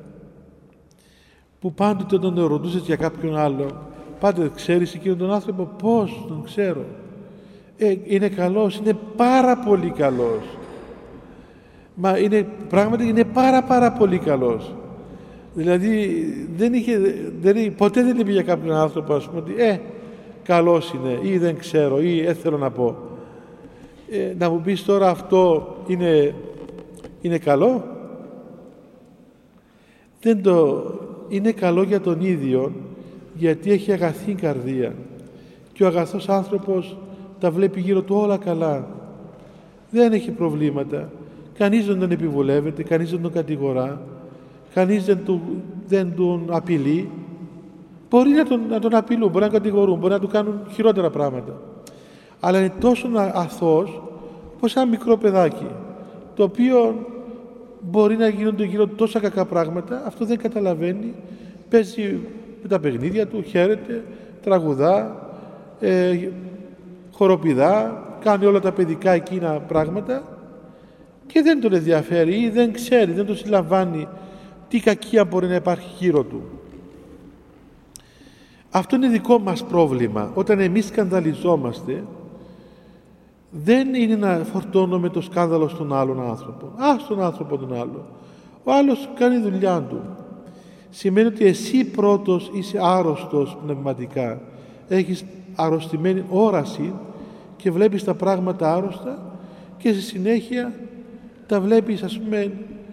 που πάντοτε όταν τον ρωτούσες για κάποιον άλλο, πάντοτε ξέρεις εκείνον τον άνθρωπο? Πώς τον ξέρω? Είναι καλός, είναι πάρα πολύ καλός. Μα πράγματι είναι πάρα πολύ καλός. Δηλαδή ποτέ δεν είπε για κάποιον άνθρωπο, ας πούμε, ότι καλός είναι ή δεν ξέρω ή θέλω να πω. Να μου πεις τώρα αυτό είναι καλό? Είναι καλό για τον ίδιο, γιατί έχει αγαθή καρδία και ο αγαθός άνθρωπος τα βλέπει γύρω του όλα καλά, δεν έχει προβλήματα, κανείς δεν τον επιβουλεύεται, κανείς δεν τον κατηγορά, κανείς δεν τον απειλεί. Μπορεί να τον απειλούν, μπορεί να τον κατηγορούν, μπορεί να του κάνουν χειρότερα πράγματα, αλλά είναι τόσο αθώος όπως ένα μικρό παιδάκι, το οποίο μπορεί να γίνονται γύρω του τόσα κακά πράγματα, αυτό δεν καταλαβαίνει, παίζει με τα παιχνίδια του, χαίρεται, τραγουδά, χοροπηδά, κάνει όλα τα παιδικά εκείνα πράγματα και δεν τον ενδιαφέρει ή δεν ξέρει, δεν το συλλαμβάνει τι κακία μπορεί να υπάρχει γύρω του. Αυτό είναι δικό μας πρόβλημα. Όταν εμείς σκανδαλιζόμαστε, δεν είναι να φορτώνουμε το σκάνδαλο στον άλλον άνθρωπο. Στον άνθρωπο τον άλλο. Ο άλλος κάνει δουλειά του. Σημαίνει ότι εσύ πρώτος είσαι άρρωστος πνευματικά. Έχεις αρρωστημένη όραση και βλέπεις τα πράγματα άρρωστα και στη συνέχεια τα βλέπεις, ας πούμε,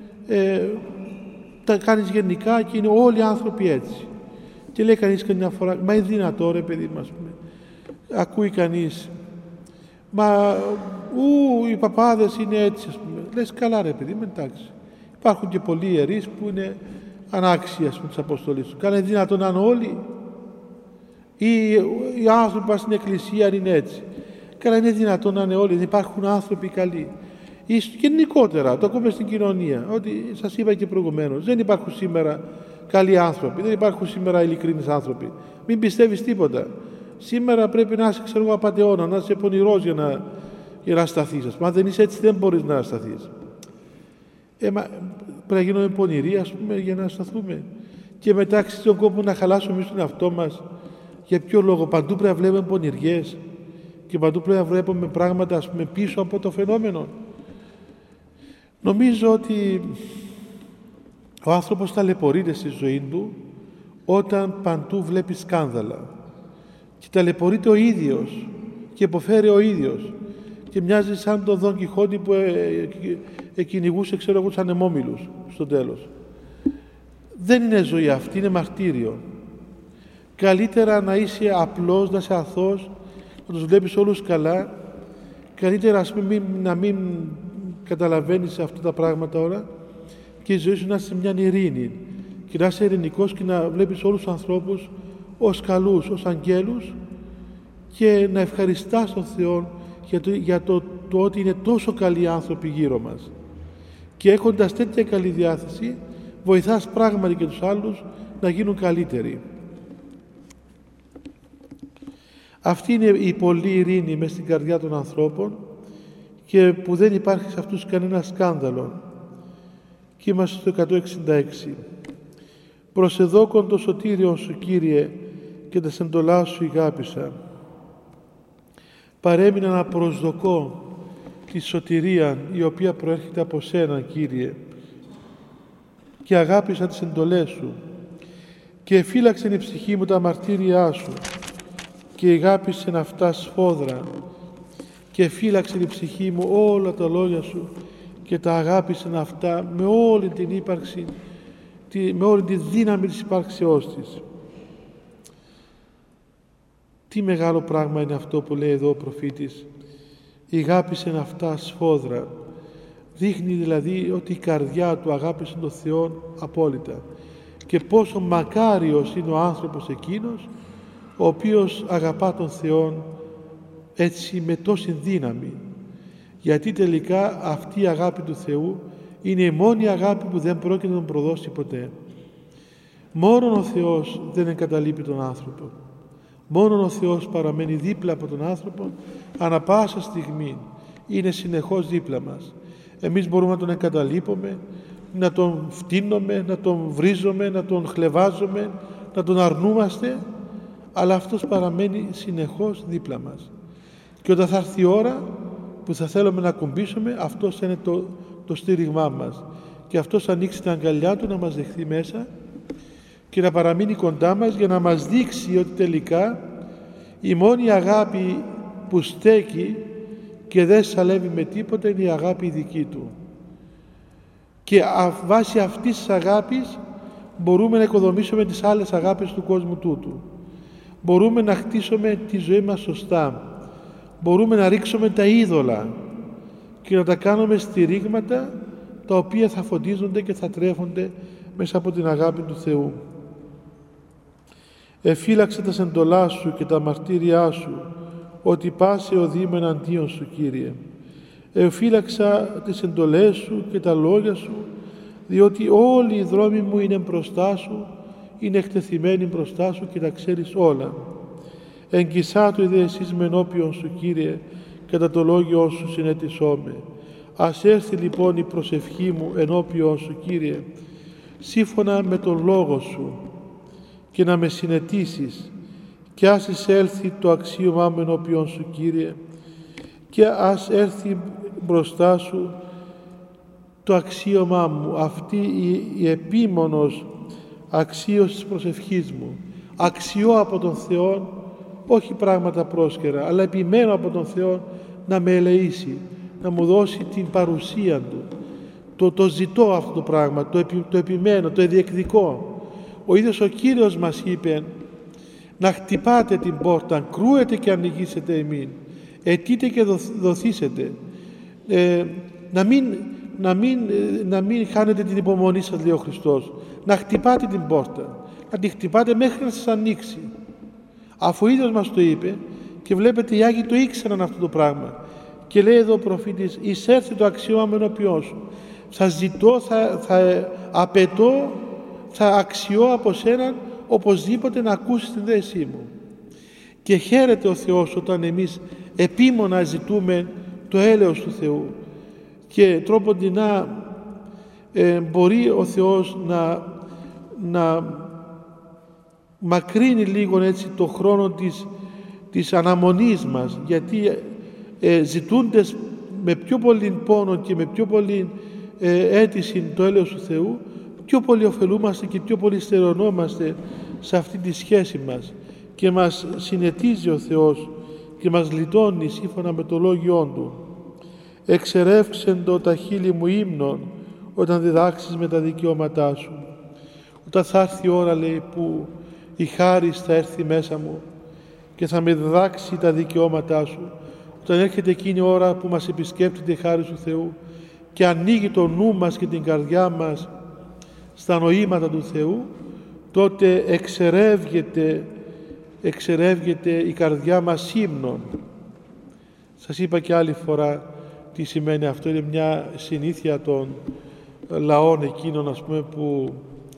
τα κάνεις γενικά και είναι όλοι οι άνθρωποι έτσι. Και λέει κανείς καμιά φορά, μα είναι δυνατό ρε παιδί μας, ακούει κανείς, μα οι παπάδες είναι έτσι, ας πούμε. Λες καλά ρε παιδί, εντάξει. Υπάρχουν και πολλοί ιερείς που είναι ανάξιοι, ας πούμε, της αποστολής του. Καλά, είναι δυνατόν να είναι όλοι? Ή οι άνθρωποι που στην εκκλησία είναι έτσι? Καλά, είναι δυνατόν να είναι όλοι? Δεν υπάρχουν άνθρωποι καλοί? Ή γενικότερα, το ακούμε στην κοινωνία, ότι σας είπα και προηγουμένως, δεν υπάρχουν σήμερα καλοί άνθρωποι, δεν υπάρχουν σήμερα ειλικρινείς άνθρωποι. Μην πιστεύεις τίποτα. Σήμερα πρέπει να είσαι, ξέρω εγώ, απατεώνα, να είσαι πονηρός για να σταθείς. Αν δεν είσαι έτσι, δεν μπορείς να σταθείς. Πρέπει να γίνουμε πονηροί, ας πούμε, για να σταθούμε. Και μετά αξίζει τον κόπο να χαλάσουμε εμείς τον εαυτό μας. Για ποιο λόγο? Παντού πρέπει να βλέπουμε πονηριές και παντού πρέπει να βλέπουμε πράγματα, ας πούμε, πίσω από το φαινόμενο. Νομίζω ότι ο άνθρωπος ταλαιπωρείται στη ζωή του όταν παντού βλέπει σκάνδαλα και ταλαιπωρείται ο ίδιος και υποφέρει ο ίδιος και μοιάζει σαν τον Δον Κιχώτη που κυνηγούσε, ξέρω εγώ, τους ανεμόμυλους στο τέλος. Δεν είναι ζωή αυτή, είναι μαρτύριο. Καλύτερα να είσαι απλός, να είσαι αθώος, να τους βλέπεις όλους καλά. Καλύτερα, ας πούμε, να μην καταλαβαίνεις αυτά τα πράγματα όλα και η ζωή σου να είσαι μια ειρήνη και να είσαι ειρηνικός και να βλέπεις όλους τους ανθρώπους ως καλούς, ως αγγέλους και να ευχαριστάς τον Θεό για το ότι είναι τόσο καλοί άνθρωποι γύρω μας. Και έχοντας τέτοια καλή διάθεση βοηθάς πράγματι και τους άλλους να γίνουν καλύτεροι. Αυτή είναι η πολλή ειρήνη μες στην καρδιά των ανθρώπων και που δεν υπάρχει σε αυτούς κανένα σκάνδαλο. Και είμαστε στο 166. «Προσεδώκον το σωτήριον σου, Κύριε, και τα σεντολά σου ηγάπησα. Παρέμεινα να προσδοκώ τη σωτηρία η οποία προέρχεται από σένα, Κύριε, και αγάπησα τις εντολές σου και εφύλαξεν η ψυχή μου τα μαρτύρια σου και αγάπησεν αυτά σφόδρα και φύλαξε η ψυχή μου όλα τα λόγια σου και τα αγάπησεν αυτά με όλη την ύπαρξη, με όλη τη δύναμη της υπάρξεώς της. Τι μεγάλο πράγμα είναι αυτό που λέει εδώ ο προφήτης. Αγάπησεν αυτά σφόδρα. Δείχνει δηλαδή ότι η καρδιά του αγάπησε τον Θεό απόλυτα. Και πόσο μακάριος είναι ο άνθρωπος εκείνος ο οποίος αγαπά τον Θεό έτσι με τόση δύναμη. Γιατί τελικά αυτή η αγάπη του Θεού είναι η μόνη αγάπη που δεν πρόκειται να τον προδώσει ποτέ. Μόνον ο Θεός δεν εγκαταλείπει τον άνθρωπο. Μόνον ο Θεός παραμένει δίπλα από τον άνθρωπο ανά πάσα στιγμή. Είναι συνεχώς δίπλα μας. Εμείς μπορούμε να τον εγκαταλείπουμε, να τον φτύνουμε, να τον βρίζουμε, να τον χλευάζουμε, να τον αρνούμαστε, αλλά αυτός παραμένει συνεχώς δίπλα μας. Και όταν θα έρθει η ώρα που θα θέλουμε να ακουμπήσουμε, αυτός είναι το στήριγμά μας. Και αυτός θα ανοίξει την αγκαλιά του να μας δεχθεί μέσα και να παραμείνει κοντά μας για να μας δείξει ότι τελικά η μόνη αγάπη που στέκει και δεν σαλεύει με τίποτα είναι η αγάπη δική του. Και βάσει αυτής της αγάπης μπορούμε να οικοδομήσουμε τις άλλες αγάπες του κόσμου τούτου. Μπορούμε να χτίσουμε τη ζωή μας σωστά. Μπορούμε να ρίξουμε τα είδωλα και να τα κάνουμε στηρίγματα τα οποία θα φωτίζονται και θα τρέφονται μέσα από την αγάπη του Θεού. Εφύλαξε τα σεντολά σου και τα μαρτύριά σου, ότι πάσε οδύμαι εναντίον σου, Κύριε. Εφύλαξα τις εντολές σου και τα λόγια σου, διότι όλοι οι δρόμοι μου είναι μπροστά σου, είναι εκτεθειμένοι μπροστά σου και τα ξέρεις όλα. Εγκυσάτου είδε εσείς με ενώπιον σου, Κύριε, κατά το λόγιο σου συνέτησόμε. Ας έρθει λοιπόν η προσευχή μου ενώπιον σου, Κύριε, σύμφωνα με τον λόγο σου, και να με συνετήσεις, και ας εισέλθει το αξίωμά μου ενώπιον σου, Κύριε, και ας έρθει μπροστά σου το αξίωμά μου, αυτή η επίμονος αξίωση της προσευχής μου. Αξιώ από τον Θεό, όχι πράγματα πρόσκαιρα, αλλά επιμένω από τον Θεό να με ελεήσει, να μου δώσει την παρουσία Του. Το ζητώ αυτό το πράγμα, το επιμένω, το διεκδικώ. Ο ίδιος ο Κύριος μας είπε να χτυπάτε την πόρτα, κρούετε και ανοιγήσετε εμήν, αιτείτε και δοθήσετε. Να μην χάνετε την υπομονή σας, λέει ο Χριστός. Να χτυπάτε την πόρτα, να τη χτυπάτε μέχρι να σας ανοίξει. Αφού ο ίδιος μας το είπε, και βλέπετε οι Άγιοι το ήξεραν αυτό το πράγμα. Και λέει εδώ ο προφήτης, εισέρθει το αξίωμα μου ενώπιόν σου. Θα ζητώ, θα απαιτώ, θα αξιώ από σένα οπωσδήποτε να ακούσεις την δέσή μου. Και χαίρεται ο Θεός όταν εμείς επίμονα ζητούμε το έλεος του Θεού, και τρόποντινά μπορεί ο Θεός να μακρύνει λίγο έτσι το χρόνο της αναμονής μας, γιατί ζητούντες με πιο πολύ πόνο και με πιο πολύ αίτηση το έλεος του Θεού, πιο πολύ ωφελούμαστε και πιο πολύ στερεωνόμαστε σε αυτή τη σχέση μας, και μας συνετίζει ο Θεός και μας λιτώνει σύμφωνα με το λόγιόν Του. Εξερεύξεντο τα χείλη μου ύμνων όταν διδάξεις με τα δικαιώματά σου. Όταν θα έρθει η ώρα, λέει, που η χάρις θα έρθει μέσα μου και θα με διδάξει τα δικαιώματά σου, όταν έρχεται εκείνη η ώρα που μας επισκέπτεται η χάρις του Θεού και ανοίγει το νου μας και την καρδιά μας στα νοήματα του Θεού, τότε εξερεύγεται η καρδιά μας ύμνων. Σας είπα και άλλη φορά τι σημαίνει αυτό. Είναι μια συνήθεια των λαών εκείνων, ας πούμε, που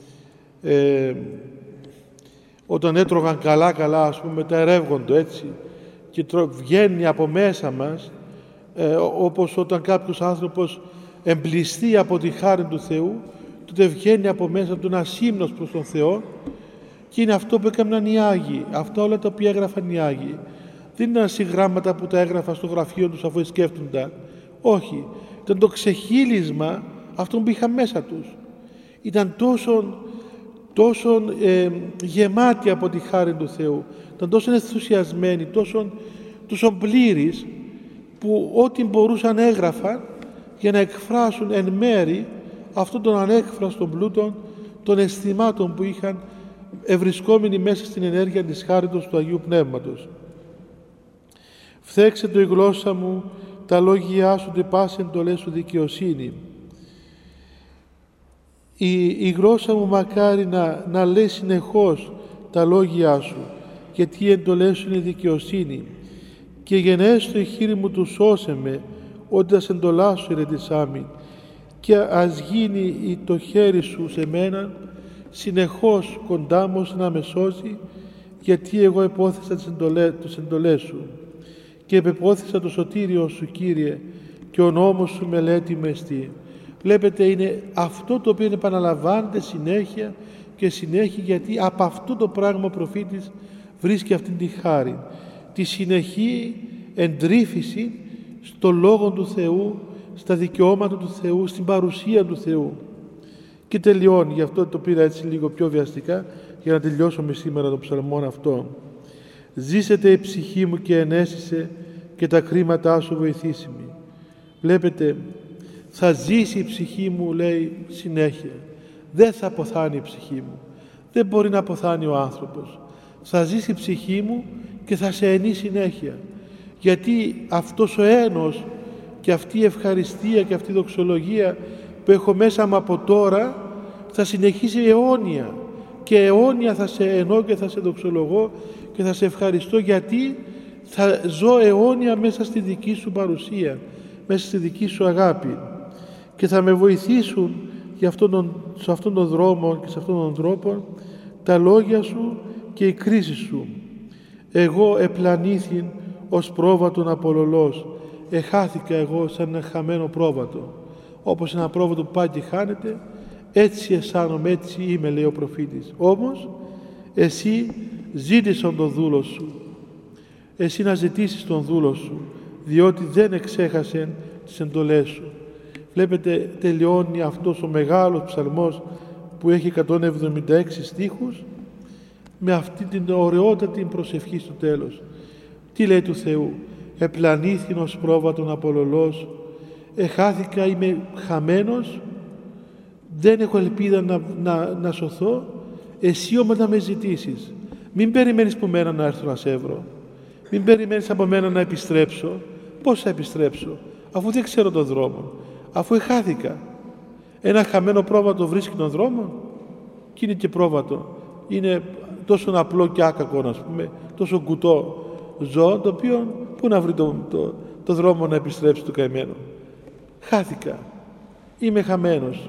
όταν έτρωγαν καλά, ας πούμε, μεταερεύγονται έτσι, και βγαίνει από μέσα μας, όπως όταν κάποιος άνθρωπος εμπληστεί από τη χάρη του Θεού, τότε βγαίνει από μέσα του ένας ύμνος προς τον Θεό, και είναι αυτό που έκαναν οι Άγιοι, αυτά όλα τα οποία έγραφαν οι Άγιοι. Δεν ήταν συγγράμματα που τα έγραφαν στο γραφείο τους αφού σκέφτονταν. Όχι, ήταν το ξεχύλισμα αυτών που είχαν μέσα τους. Ήταν τόσο γεμάτη από τη χάρη του Θεού, ήταν τόσο ενθουσιασμένοι, τόσο πλήρεις, που ό,τι μπορούσαν έγραφαν για να εκφράσουν εν μέρη αυτόν τον ανέκφραστον πλούτο των αισθημάτων που είχαν ευρισκόμενοι μέσα στην ενέργεια της χάριτος του Αγίου Πνεύματος. «Φθέξε το η γλώσσα μου τα λόγια σου, τε πάση εντολές σου δικαιοσύνη». Η γλώσσα μου μακάρι να λέει συνεχώς τα λόγια σου, γιατί οι εντολές σου είναι δικαιοσύνη. Και γενναίες το χείλη μου του σώσε με, ότι τα εντολά σου ηρετησάμι. Και ας γίνει το χέρι σου σε μένα, συνεχώς κοντά μου να με σώσει, γιατί εγώ επόθεσα τις εντολές σου. Και επεπόθησα το σωτήριο σου, Κύριε, και ο νόμος σου μελέτη με εστί. Βλέπετε, είναι αυτό το οποίο επαναλαμβάνεται συνέχεια και συνέχεια, γιατί από αυτό το πράγμα ο προφήτης βρίσκει αυτήν τη χάρη, τη συνεχή εντρύφηση στο Λόγο του Θεού, στα δικαιώματα του Θεού, στην παρουσία του Θεού. Και τελειώνει, γι' αυτό το πήρα έτσι λίγο πιο βιαστικά, για να τελειώσουμε σήμερα το ψαλμόν αυτό. «Ζήσετε η ψυχή μου και ενέσισε, και τα κρίματά σου βοηθήσιμη». Βλέπετε, θα ζήσει η ψυχή μου, λέει συνέχεια. Δεν θα αποθάνει η ψυχή μου. Δεν μπορεί να αποθάνει ο άνθρωπος. Θα ζήσει η ψυχή μου και θα σε ενεί συνέχεια. Γιατί αυτός ο ένος και αυτή η ευχαριστία και αυτή η δοξολογία που έχω μέσα μου από τώρα θα συνεχίσει αιώνια. Και αιώνια θα σε ενώ και θα σε δοξολογώ και θα σε ευχαριστώ, γιατί θα ζω αιώνια μέσα στη δική σου παρουσία, μέσα στη δική σου αγάπη, και θα με βοηθήσουν σε αυτόν τον δρόμο και σε αυτόν τον τρόπο τα λόγια σου και η κρίση σου. Εγώ επλανήθην ως πρόβατον απολωλός, εχάθηκα εγώ σαν ένα χαμένο πρόβατο. Όπως ένα πρόβατο που πάει και χάνεται, έτσι αισθάνομαι, έτσι είμαι, λέει ο προφήτης. Όμως εσύ ζήτησαν τον δούλο σου, εσύ να ζητήσεις τον δούλο σου, διότι δεν εξέχασε τις εντολές σου. Βλέπετε, τελειώνει αυτός ο μεγάλος ψαλμός που έχει 176 στίχους με αυτή την ωραιότατη προσευχή στο τέλος. Τι λέει του Θεού? «Επλανήθην ως πρόβατον απολωλός, εχάθηκα, είμαι χαμένος, δεν έχω ελπίδα να σωθώ, εσύ όμως να με ζητήσεις». Μην περιμένεις από μένα να έρθω να σε βρω. Μην περιμένεις από μένα να επιστρέψω. Πώς θα επιστρέψω, αφού δεν ξέρω τον δρόμο, αφού εχάθηκα? Ένα χαμένο πρόβατο βρίσκει τον δρόμο, και είναι και πρόβατο. Είναι τόσο απλό και άκακο, ας πούμε, τόσο κουτό ζώο, το οποίο πού να βρει το δρόμο να επιστρέψει το καημένο? Χάθηκα, είμαι χαμένος.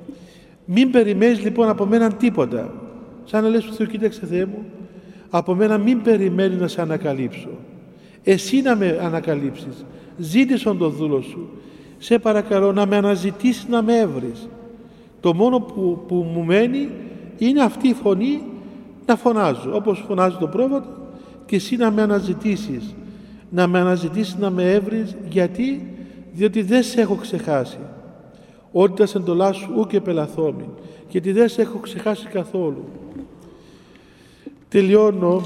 Μην περιμένεις λοιπόν από μένα τίποτα. Σαν να λες του Θεού, κοίταξε Θεέ μου, από μένα μην περιμένεις να σε ανακαλύψω. Εσύ να με ανακαλύψεις. Ζήτησον τον δούλο σου. Σε παρακαλώ να με αναζητήσεις, να με έβρεις. Το μόνο που μου μένει είναι αυτή η φωνή να φωνάζω, όπως φωνάζει το πρόβατο, και εσύ να με αναζητήσεις. Να με αναζητήσεις, να με έβρεις. Γιατί? Διότι δεν σε έχω ξεχάσει. Ότι τα εντολά σου ου και πελαθόμην. Γιατί δεν σε έχω ξεχάσει καθόλου. Τελειώνω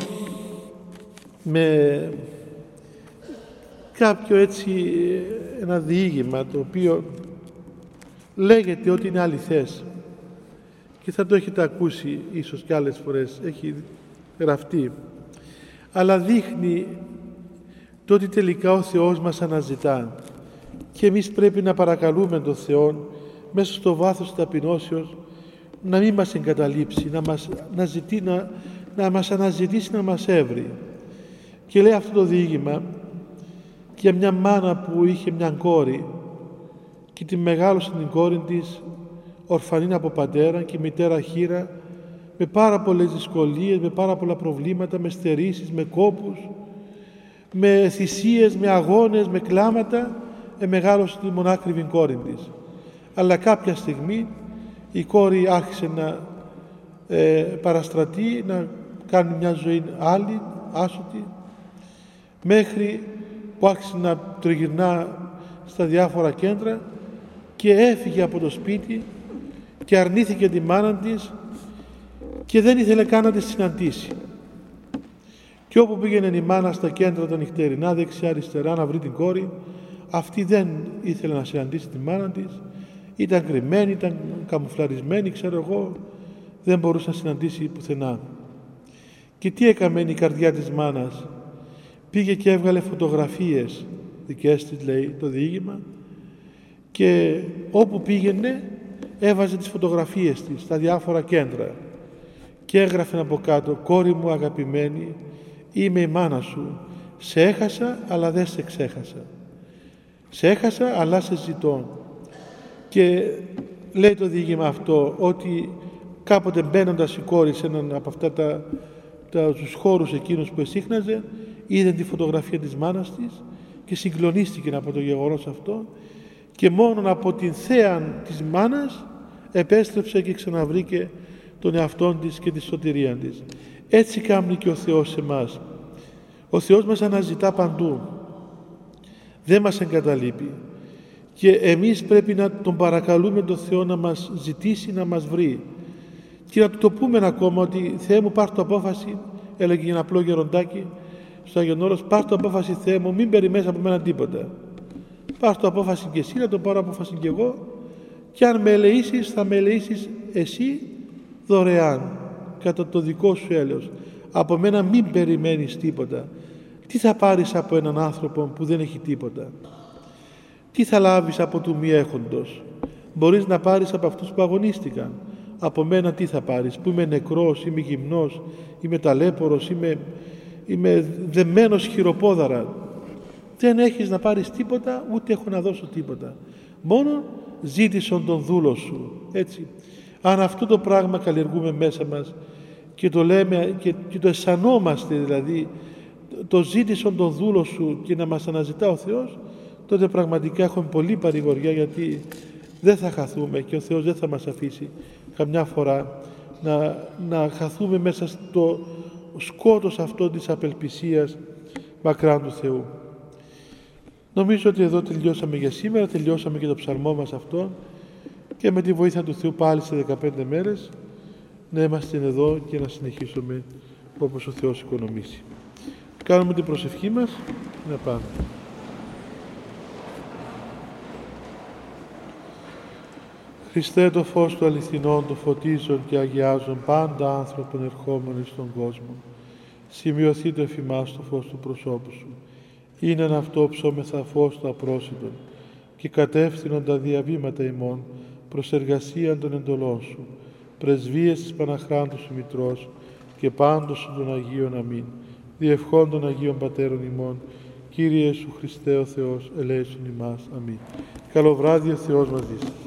με κάποιο έτσι ένα διήγημα, το οποίο λέγεται ότι είναι αληθές και θα το έχετε ακούσει ίσως και άλλες φορές, έχει γραφτεί, αλλά δείχνει το ότι τελικά ο Θεός μας αναζητά και εμείς πρέπει να παρακαλούμε τον Θεό μέσα στο βάθος της ταπεινώσεως να μην μας εγκαταλείψει, να μας αναζητήσει, να μας έβρει. Και λέει αυτό το διήγημα για μια μάνα που είχε μια κόρη και τη μεγάλωσε την κόρη της ορφανή από πατέρα και μητέρα χήρα, με πάρα πολλές δυσκολίες, με πάρα πολλά προβλήματα, με στερήσεις, με κόπους, με θυσίες, με αγώνες, με κλάματα, μεγάλωσε τη μονάκριβη κόρη της. Αλλά κάποια στιγμή η κόρη άρχισε να παραστρατεί, να κάνει μια ζωή άλλη, άσωτη, μέχρι που άρχισε να τριγυρνά στα διάφορα κέντρα και έφυγε από το σπίτι και αρνήθηκε τη μάνα της και δεν ήθελε καν να τη συναντήσει. Και όπου πήγαινε η μάνα στα κέντρα τα νυχτερινά, δεξιά-αριστερά, να βρει την κόρη, αυτή δεν ήθελε να συναντήσει τη μάνα της, ήταν κρυμμένη, ήταν καμουφλαρισμένη, ξέρω εγώ, δεν μπορούσε να συναντήσει πουθενά. Και τι έκαμε η καρδιά της μάνας? Πήγε και έβγαλε φωτογραφίες, δικές της λέει το διήγημα, και όπου πήγαινε έβαζε τις φωτογραφίες της στα διάφορα κέντρα και έγραφε από κάτω: «Κόρη μου αγαπημένη, είμαι η μάνα σου. Σε έχασα αλλά δεν σε ξέχασα. Σε έχασα αλλά σε ζητώ». Και λέει το διήγημα αυτό ότι κάποτε μπαίνοντας η κόρη σε έναν από αυτά τους χώρους εκείνους που εσύχναζε, είδε τη φωτογραφία της μάνας της και συγκλονίστηκε από το γεγονός αυτό, και μόνον από την θέα της μάνας επέστρεψε και ξαναβρήκε τον εαυτόν της και τη σωτηρία της. Έτσι κάνει και ο Θεός σε εμάς. Ο Θεός μας αναζητά παντού, δεν μας εγκαταλείπει, και εμείς πρέπει να τον παρακαλούμε τον Θεό να μας ζητήσει, να μας βρει, και να του το πούμε ακόμα ότι «Θεέ μου, πάρ' το απόφαση», έλεγε ένα απλό γεροντάκι στο Άγιον Όρος, «Πάρ' το απόφαση, Θεέ μου, μην περιμένεις από μένα τίποτα. Πάρ' το απόφαση και εσύ, να το πάρω απόφαση και εγώ, και αν με ελεήσεις, θα με ελεήσεις εσύ δωρεάν, κατά το δικό σου έλεος. Από μένα μην περιμένεις τίποτα». Τι θα πάρεις από έναν άνθρωπο που δεν έχει τίποτα? Τι θα λάβεις από του μη έχοντος? Μπορείς να πάρεις από αυτούς που αγωνίστηκαν. Από μένα τι θα πάρεις, που είμαι νεκρός, είμαι γυμνός, είμαι ταλέπορος, είμαι δεμένος χειροπόδαρα? Δεν έχεις να πάρεις τίποτα, ούτε έχω να δώσω τίποτα. Μόνο ζήτησον τον δούλο σου. Έτσι. Αν αυτό το πράγμα καλλιεργούμε μέσα μας και το λέμε και το αισθανόμαστε, δηλαδή το ζήτησον τον δούλο σου, και να μας αναζητά ο Θεός, τότε πραγματικά έχουμε πολύ παρηγοριά, γιατί δεν θα χαθούμε και ο Θεός δεν θα μας αφήσει καμιά φορά να χαθούμε μέσα στο σκότος αυτό της απελπισίας μακράν του Θεού. Νομίζω ότι εδώ τελειώσαμε για σήμερα, τελειώσαμε και το ψαλμό μας αυτό, και με τη βοήθεια του Θεού πάλι σε 15 μέρες να είμαστε εδώ και να συνεχίσουμε όπως ο Θεός οικονομήσει. Κάνουμε την προσευχή μας να πάμε. Χριστέ, το φως του αληθινών, το φωτίζον και αγιάζον πάντα άνθρωπον ερχόμενοι στον κόσμο. Σημειωθεί το εφημάς το φως του προσώπου σου. Είναι ένα αυτό ψώμεθα φως το απρόσιτον και κατεύθυνον τα διαβήματα ημών προς εργασίαν των εντολών σου. Πρεσβείες της Παναχράντου σου Μητρός και πάντως σου των Αγίων αμήν. Διευχών των Αγίων Πατέρων ημών, Κύριε Ιησού Χριστέ ο Θεός, ελέησον ημάς. Αμήν. Καλό βράδυ, ο Θεός μαζί σας.